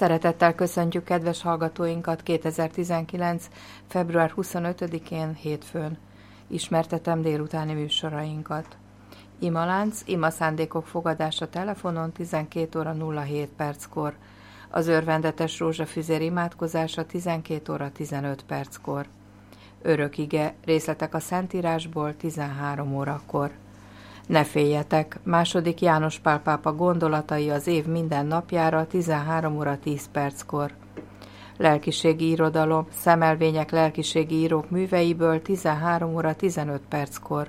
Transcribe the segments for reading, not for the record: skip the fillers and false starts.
Szeretettel köszöntjük kedves hallgatóinkat 2019. február 25-én hétfőn. Ismertetem délutáni műsorainkat. Imalánc, ima szándékok fogadása telefonon 12 óra 07 perckor. Az örvendetes rózsafüzér imádkozása 12 óra 15 perckor. Örökige, részletek a Szentírásból 13 órakor. Ne féljetek, II. János Pál pápa gondolatai az év minden napjára 13 óra 10 perckor. Lelkiségi irodalom, szemelvények lelkiségi írók műveiből 13 óra 15 perckor.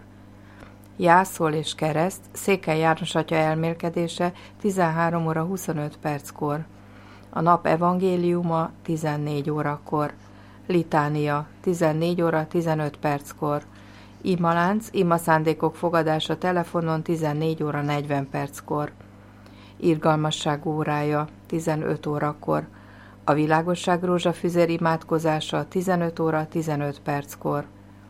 Jászol és kereszt, Székely János atya elmélkedése 13 óra 25 perckor. A nap evangéliuma 14 órakor. Litánia 14 óra 15 perckor. Imalánc, ima szándékok fogadása telefonon 14 óra 40 perckor. Irgalmasság órája 15 órakor. A világosság rózsafüzér imádkozása 15 óra 15 perckor.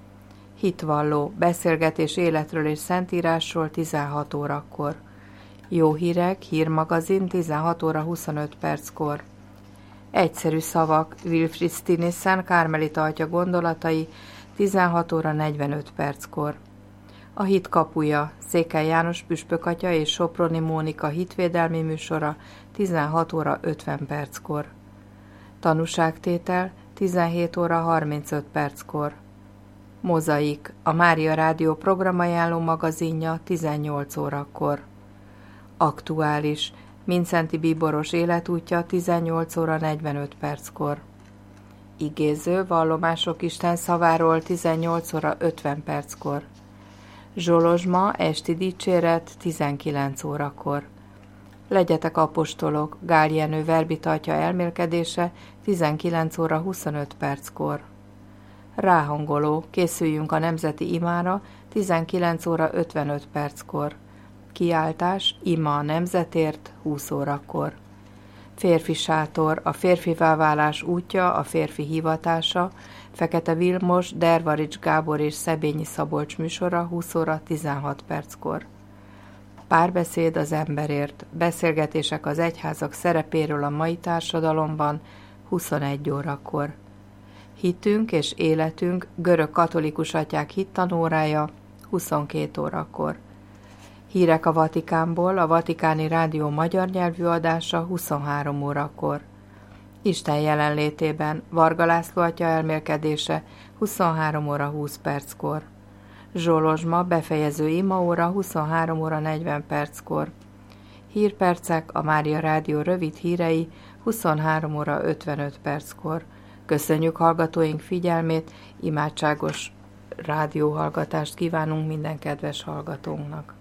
Hitvalló, beszélgetés életről és szentírásról 16 órakor. Jó hírek, hírmagazin 16 óra 25 perckor. Egyszerű szavak, Wilfried Stinnesen, Kármelita atya gondolatai 16 óra 45 perckor. A hit kapuja, Székely János püspök atya és Soproni Mónika hitvédelmi műsora 16 óra 50 perckor. Tanúságtétel 17 óra 35 perckor. Mozaik, a Mária Rádió programajánló magazinja 18 órakor. Aktuális, Mindszenty Bíboros életútja 18 óra 45 perckor. Igéző, vallomások Isten szaváról 18 óra 50 perckor. Zsolozsma, esti dicséret 19 órakor. Legyetek apostolok, Gál Jenő verbita atya elmélkedése 19 óra 25 perckor. Ráhangoló, készüljünk a nemzeti imára 19 óra 55 perckor. Kiáltás, ima a nemzetért 20 órakor. Férfi sátor, a férfivá válás útja, a férfi hivatása, Fekete Vilmos, Dervarics Gábor és Szebényi Szabolcs műsora 20 óra 16 perckor. Párbeszéd az emberért, beszélgetések az egyházak szerepéről a mai társadalomban 21 órakor. Hitünk és életünk, görög katolikus atyák hittanórája 22 órakor. Hírek a Vatikánból, a Vatikáni Rádió magyar nyelvű adása 23 órakor. Isten jelenlétében, Varga László atya elmélkedése 23 óra 20 perckor. Zsolozsma, befejező imaóra 23 óra 40 perckor. Hírpercek, a Mária Rádió rövid hírei 23 óra 55 perckor. Köszönjük hallgatóink figyelmét, imádságos rádióhallgatást kívánunk minden kedves hallgatónknak.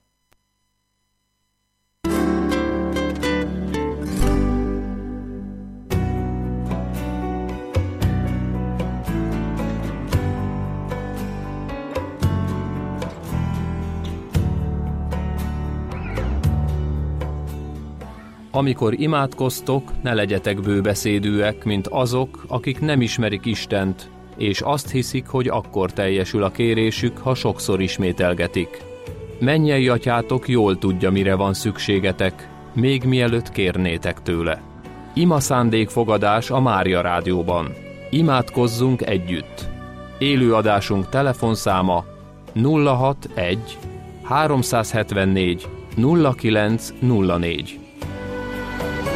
Amikor imádkoztok, ne legyetek bőbeszédűek, mint azok, akik nem ismerik Istent, és azt hiszik, hogy akkor teljesül a kérésük, ha sokszor ismételgetik. Mennyei atyátok jól tudja, mire van szükségetek, még mielőtt kérnétek tőle. Ima szándékfogadás a Mária Rádióban. Imádkozzunk együtt. Élőadásunk telefonszáma 061 374 0904.